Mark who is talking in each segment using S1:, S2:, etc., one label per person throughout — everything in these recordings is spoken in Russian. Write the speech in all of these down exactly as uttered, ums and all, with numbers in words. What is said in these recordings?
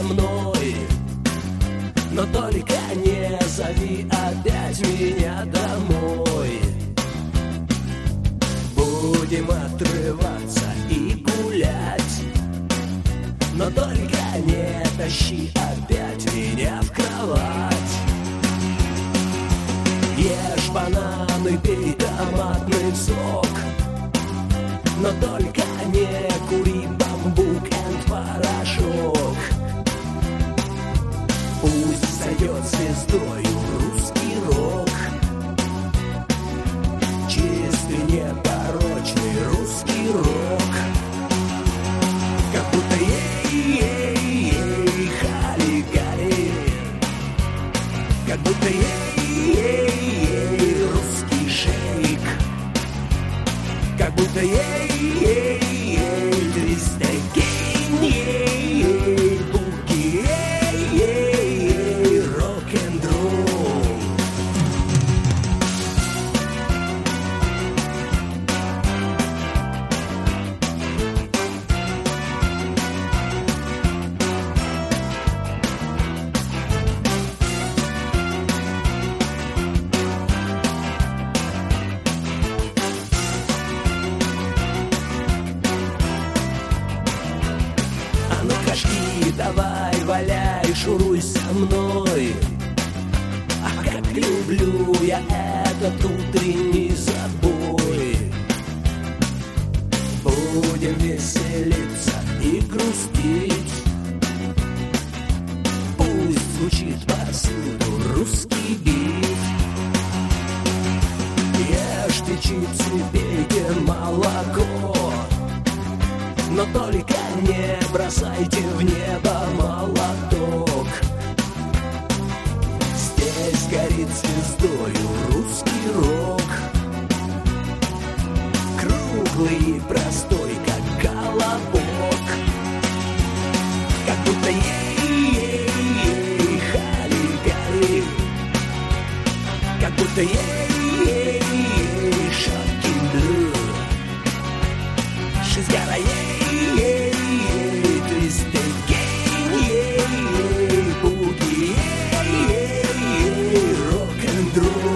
S1: мной, но только не зови опять меня домой. Будем отрываться и гулять, но только не тащи опять меня в кровать. Ешь бананы, пей томатный сок, но только не кури бамбук and порошок. Пусть сойдет звездою русский рок, чистый, непорочный русский рок. Как будто ей-ей-ей, хали-гали, как будто ей-ей-ей, русский шейк, как будто ей-ей-ей, твистый гейн, ей-ей, буги, ей-ей-ей, рок-н-ролл. Давай, валяй, шуруй со мной. Ах, как люблю я этот утренний забой. Будем веселиться и грустить. Пусть звучит повсюду русский бит. Ешьте чипсы, пейте молоко, но только не бросайте в небо молоток. Здесь горит звездою русский рок, круглый и простой, как колобок. Как будто ей-ей-ей, хали-гали, как будто ей-ей-ей, shocking blue. She's got a ей-ей-ей, twisted game, ей-ей, boogie, ей-ей-ей, rock-and-roll.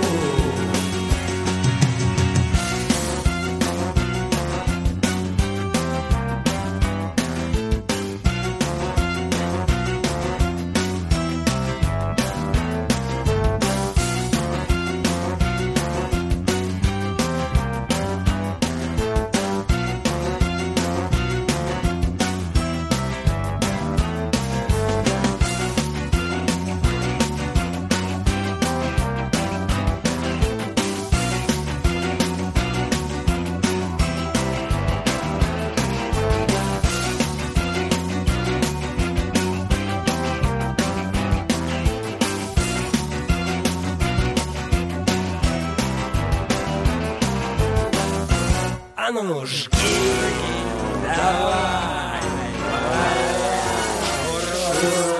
S1: А ну жги, давай, давай, давай.